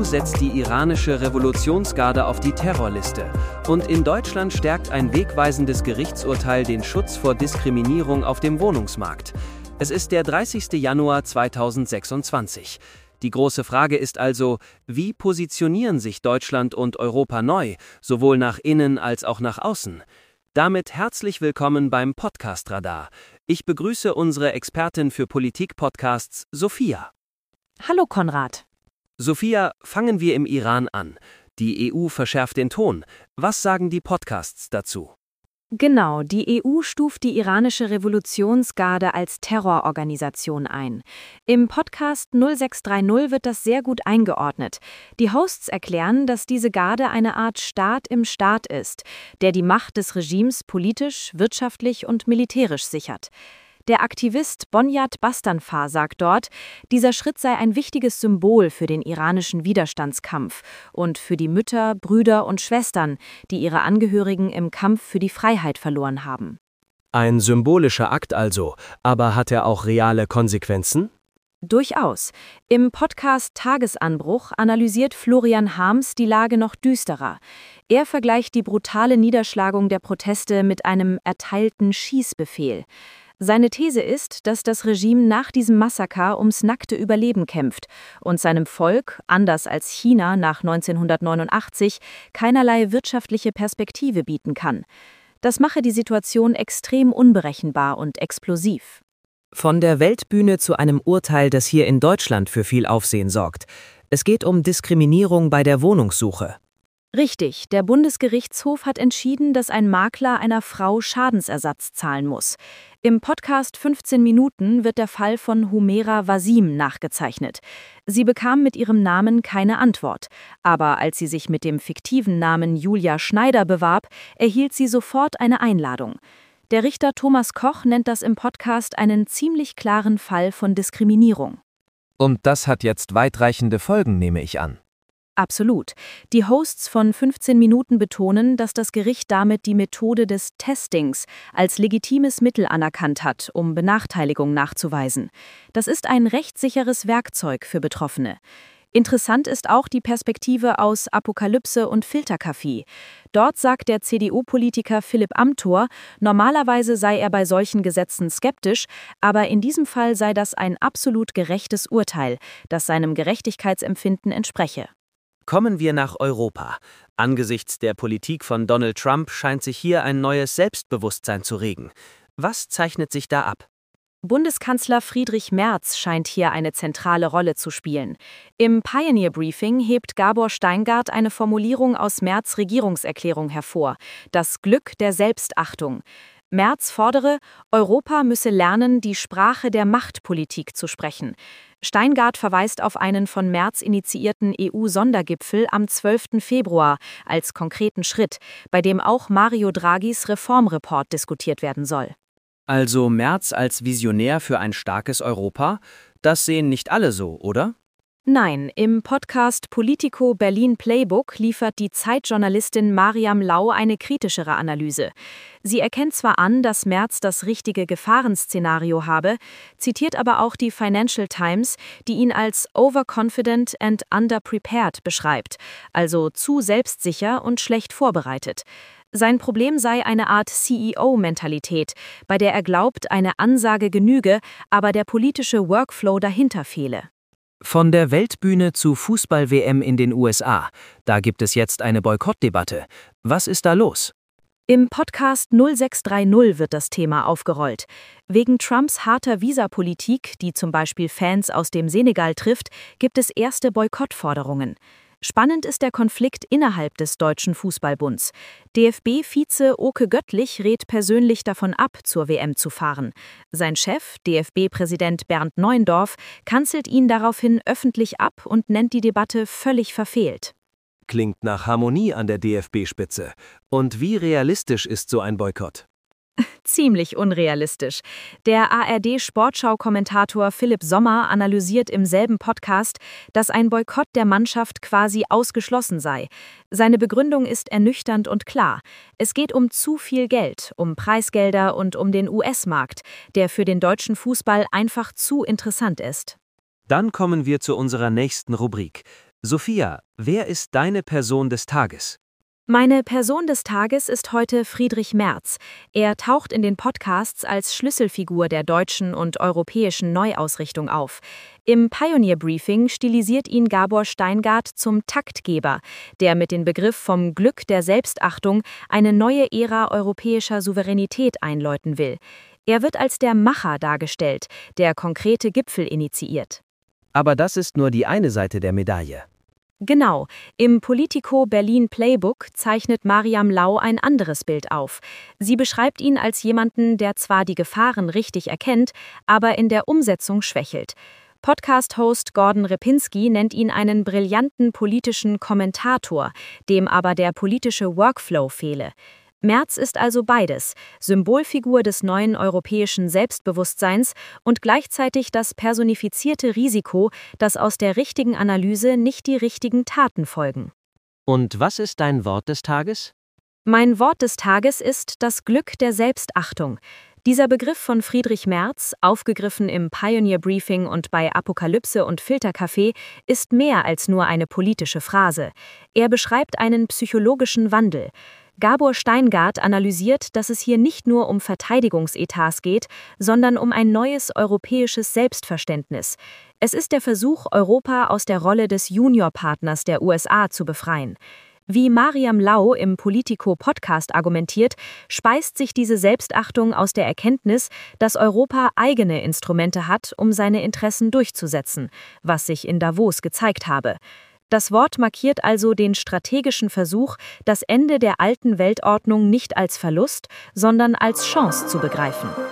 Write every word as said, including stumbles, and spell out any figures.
setzt die iranische Revolutionsgarde auf die Terrorliste. Und in Deutschland stärkt ein wegweisendes Gerichtsurteil den Schutz vor Diskriminierung auf dem Wohnungsmarkt. Es ist der dreißigste Januar zweitausendsechsundzwanzig. Die große Frage ist also, wie positionieren sich Deutschland und Europa neu, sowohl nach innen als auch nach außen? Damit herzlich willkommen beim Podcast Radar. Ich begrüße unsere Expertin für Politik-Podcasts, Sophia. Hallo Konrad. Sophia, fangen wir im Iran an. Die E U verschärft den Ton. Was sagen die Podcasts dazu? Genau, die E U stuft die iranische Revolutionsgarde als Terrororganisation ein. Im Podcast null sechs drei null wird das sehr gut eingeordnet. Die Hosts erklären, dass diese Garde eine Art Staat im Staat ist, der die Macht des Regimes politisch, wirtschaftlich und militärisch sichert. Der Aktivist Bonyad Bastanfar sagt dort, dieser Schritt sei ein wichtiges Symbol für den iranischen Widerstandskampf und für die Mütter, Brüder und Schwestern, die ihre Angehörigen im Kampf für die Freiheit verloren haben. Ein symbolischer Akt also, aber hat er auch reale Konsequenzen? Durchaus. Im Podcast Tagesanbruch analysiert Florian Harms die Lage noch düsterer. Er vergleicht die brutale Niederschlagung der Proteste mit einem erteilten Schießbefehl. Seine These ist, dass das Regime nach diesem Massaker ums nackte Überleben kämpft und seinem Volk, anders als China nach neunzehnhundertneunundachtzig, keinerlei wirtschaftliche Perspektive bieten kann. Das mache die Situation extrem unberechenbar und explosiv. Von der Weltbühne zu einem Urteil, das hier in Deutschland für viel Aufsehen sorgt. Es geht um Diskriminierung bei der Wohnungssuche. Richtig, der Bundesgerichtshof hat entschieden, dass ein Makler einer Frau Schadensersatz zahlen muss. Im Podcast fünfzehn Minuten wird der Fall von Humera Wasim nachgezeichnet. Sie bekam mit ihrem Namen keine Antwort, aber als sie sich mit dem fiktiven Namen Julia Schneider bewarb, erhielt sie sofort eine Einladung. Der Richter Thomas Koch nennt das im Podcast einen ziemlich klaren Fall von Diskriminierung. Und das hat jetzt weitreichende Folgen, nehme ich an. Absolut. Die Hosts von fünfzehn Minuten betonen, dass das Gericht damit die Methode des Testings als legitimes Mittel anerkannt hat, um Benachteiligung nachzuweisen. Das ist ein rechtssicheres Werkzeug für Betroffene. Interessant ist auch die Perspektive aus Apokalypse und Filterkaffee. Dort sagt der C D U-Politiker Philipp Amthor, normalerweise sei er bei solchen Gesetzen skeptisch, aber in diesem Fall sei das ein absolut gerechtes Urteil, das seinem Gerechtigkeitsempfinden entspreche. Kommen wir nach Europa. Angesichts der Politik von Donald Trump scheint sich hier ein neues Selbstbewusstsein zu regen. Was zeichnet sich da ab? Bundeskanzler Friedrich Merz scheint hier eine zentrale Rolle zu spielen. Im Pioneer Briefing hebt Gabor Steingart eine Formulierung aus Merz' Regierungserklärung hervor: das Glück der Selbstachtung. Merz fordere, Europa müsse lernen, die Sprache der Machtpolitik zu sprechen. Steingart verweist auf einen von Merz initiierten E U-Sondergipfel am zwölften Februar als konkreten Schritt, bei dem auch Mario Draghis Reformreport diskutiert werden soll. Also Merz als Visionär für ein starkes Europa? Das sehen nicht alle so, oder? Nein, im Podcast Politico Berlin Playbook liefert die Zeitjournalistin Mariam Lau eine kritischere Analyse. Sie erkennt zwar an, dass Merz das richtige Gefahrenszenario habe, zitiert aber auch die Financial Times, die ihn als overconfident and underprepared beschreibt, also zu selbstsicher und schlecht vorbereitet. Sein Problem sei eine Art C E O-Mentalität, bei der er glaubt, eine Ansage genüge, aber der politische Workflow dahinter fehle. Von der Weltbühne zu Fußball-W M in den U S A. Da gibt es jetzt eine Boykottdebatte. Was ist da los? Im Podcast null sechs drei null wird das Thema aufgerollt. Wegen Trumps harter Visapolitik, die zum Beispiel Fans aus dem Senegal trifft, gibt es erste Boykottforderungen. Spannend ist der Konflikt innerhalb des Deutschen Fußballbunds. D F B-Vize Oke Göttlich rät persönlich davon ab, zur W M zu fahren. Sein Chef, D F B-Präsident Bernd Neuendorf, kanzelt ihn daraufhin öffentlich ab und nennt die Debatte völlig verfehlt. Klingt nach Harmonie an der D F B-Spitze. Und wie realistisch ist so ein Boykott? Ziemlich unrealistisch. Der A R D-Sportschau-Kommentator Philipp Sommer analysiert im selben Podcast, dass ein Boykott der Mannschaft quasi ausgeschlossen sei. Seine Begründung ist ernüchternd und klar. Es geht um zu viel Geld, um Preisgelder und um den U S-Markt, der für den deutschen Fußball einfach zu interessant ist. Dann kommen wir zu unserer nächsten Rubrik. Sophia, wer ist deine Person des Tages? Meine Person des Tages ist heute Friedrich Merz. Er taucht in den Podcasts als Schlüsselfigur der deutschen und europäischen Neuausrichtung auf. Im Pioneer Briefing stilisiert ihn Gabor Steingart zum Taktgeber, der mit dem Begriff vom Glück der Selbstachtung eine neue Ära europäischer Souveränität einläuten will. Er wird als der Macher dargestellt, der konkrete Gipfel initiiert. Aber das ist nur die eine Seite der Medaille. Genau, im Politico Berlin Playbook zeichnet Mariam Lau ein anderes Bild auf. Sie beschreibt ihn als jemanden, der zwar die Gefahren richtig erkennt, aber in der Umsetzung schwächelt. Podcast-Host Gordon Repinski nennt ihn einen brillanten politischen Kommentator, dem aber der politische Workflow fehle. Merz ist also beides, Symbolfigur des neuen europäischen Selbstbewusstseins und gleichzeitig das personifizierte Risiko, dass aus der richtigen Analyse nicht die richtigen Taten folgen. Und was ist dein Wort des Tages? Mein Wort des Tages ist das Glück der Selbstachtung. Dieser Begriff von Friedrich Merz, aufgegriffen im Pioneer Briefing und bei Apokalypse und Filterkaffee, ist mehr als nur eine politische Phrase. Er beschreibt einen psychologischen Wandel. Gabor Steingart analysiert, dass es hier nicht nur um Verteidigungsetats geht, sondern um ein neues europäisches Selbstverständnis. Es ist der Versuch, Europa aus der Rolle des Juniorpartners der U S A zu befreien. Wie Mariam Lau im Politico-Podcast argumentiert, speist sich diese Selbstachtung aus der Erkenntnis, dass Europa eigene Instrumente hat, um seine Interessen durchzusetzen, was sich in Davos gezeigt habe. Das Wort markiert also den strategischen Versuch, das Ende der alten Weltordnung nicht als Verlust, sondern als Chance zu begreifen.